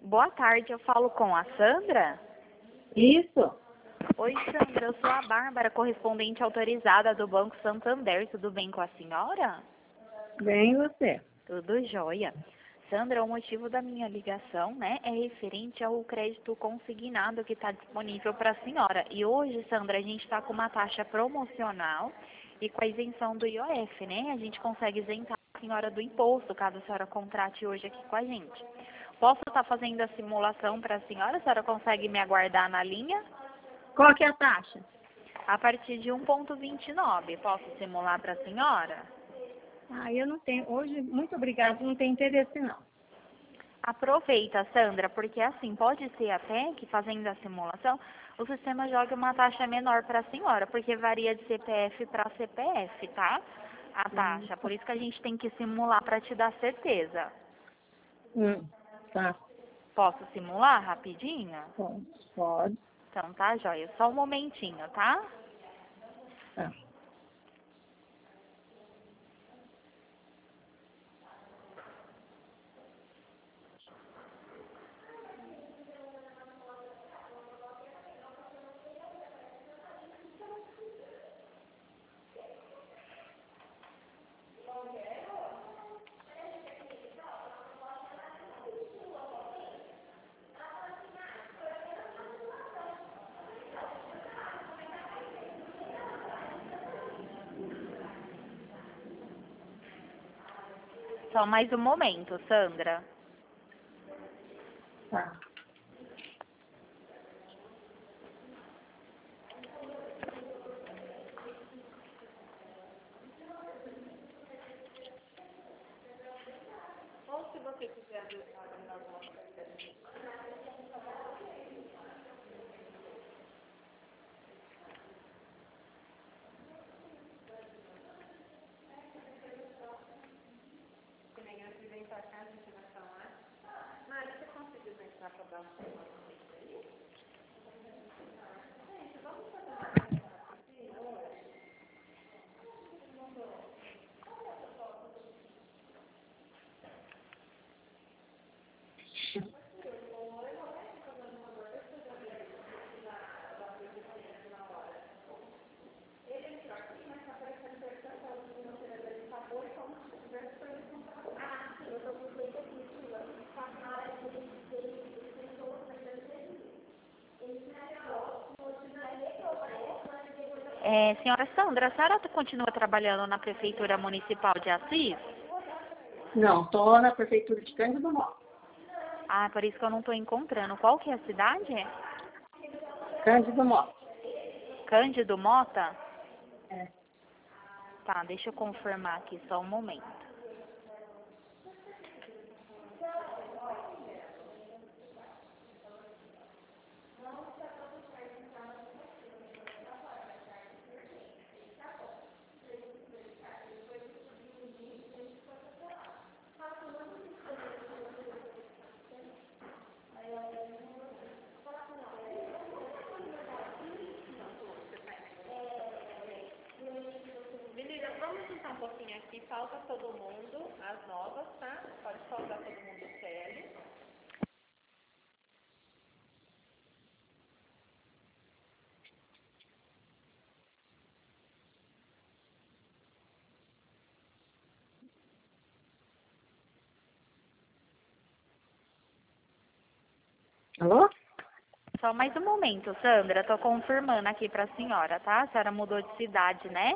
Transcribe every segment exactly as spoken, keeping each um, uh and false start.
Boa tarde, eu falo com a Sandra? Isso. Oi, Sandra, eu sou a Bárbara, correspondente autorizada do Banco Santander. Tudo bem com a senhora? Bem, você? Tudo jóia. Sandra, o motivo da minha ligação, né, é referente ao crédito consignado que está disponível para a senhora. E hoje, Sandra, a gente está com uma taxa promocional e com a isenção do I O F, né? A gente consegue isentar a senhora do imposto, caso a senhora contrate hoje aqui com a gente. Posso estar fazendo a simulação para a senhora? A senhora consegue me aguardar na linha? Qual que é a taxa? A partir de um vírgula vinte e nove. Posso simular para a senhora? Ah, eu não tenho. Hoje, muito obrigada, não tenho interesse não. Aproveita, Sandra, porque assim, pode ser até que fazendo a simulação, o sistema jogue uma taxa menor para a senhora, porque varia de C P F para C P F, tá? A taxa. Por isso que a gente tem que simular para te dar certeza. Hum, tá. Posso simular rapidinho? Pode. Pode. Então tá, joia. Só um momentinho, tá? Tá. Só mais um momento, Sandra. Tá. Ou se você quiser adicionar alguma coisa. Mas você conseguiu entrar para dar uma. É, senhora Sandra, a senhora continua trabalhando na Prefeitura Municipal de Assis? Não, tô na prefeitura de Cândido do Mota. Ah, por isso que eu não estou encontrando. Qual que é a cidade? Cândido do Mota. Cândido Mota? É. Tá, deixa eu confirmar aqui só um momento. Menina, vamos juntar um pouquinho aqui. Falta todo mundo, as novas, tá? Pode faltar todo mundo o C L. Alô? Só mais um momento, Sandra. Tô confirmando aqui pra senhora, tá? A senhora mudou de cidade, né?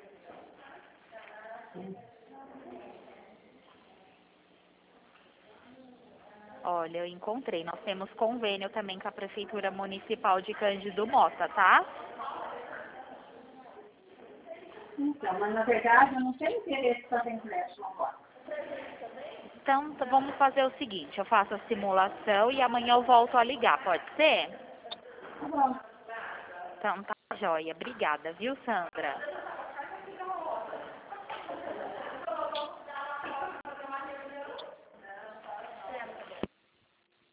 Olha, eu encontrei. Nós temos convênio também com a Prefeitura Municipal de Cândido Mota, tá? Então, mas na verdade eu não tenho interesse para fazer empréstimo agora. Então, t- vamos fazer o seguinte. Eu faço a simulação e amanhã eu volto a ligar, pode ser? Tá bom. Então, tá joia. Obrigada, viu, Sandra?